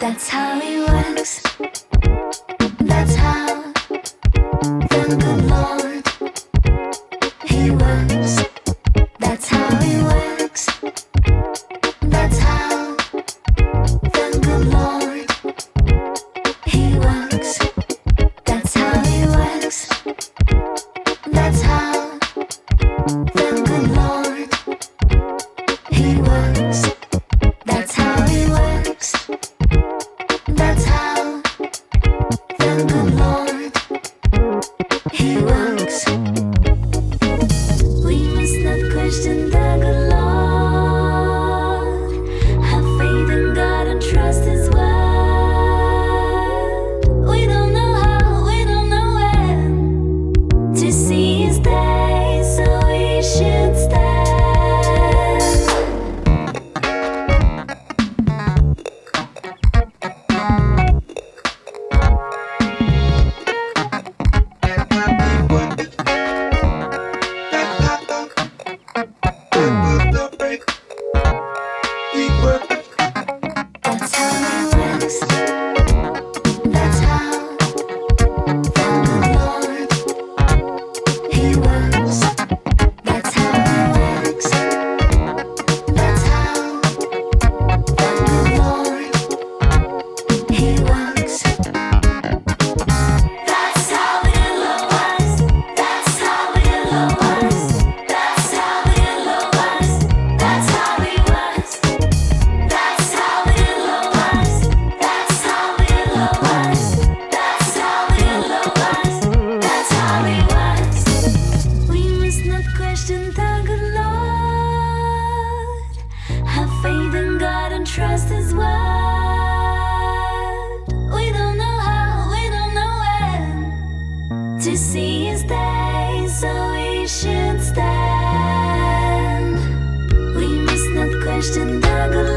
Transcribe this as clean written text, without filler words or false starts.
That's how it works. That's how the good Lord, He works. That's how it works. That's how the good Lord, He works. That's how it works. That's how the good Lord, He works. That's how it works. That's how the good Lord, He works. We must not question the good Lord. Have faith in God and trust His word. We don't know how, we don't know when to see His day, so we should stand. That's how it works. That's how the good Lord, He works. That's how it works. That's how the good Lord, He works. That's how the good Lord works. That's how the good Lord works. That's how the good Lord works. That's how He works. That's how the good Lord works. That's how the good Lord works. That's how the good Lord works. That's how He works. We must not question the good Lord. Have faith in God and trust His word. We don't know how, we don't know when to see His day, so we should stand. We must not question the good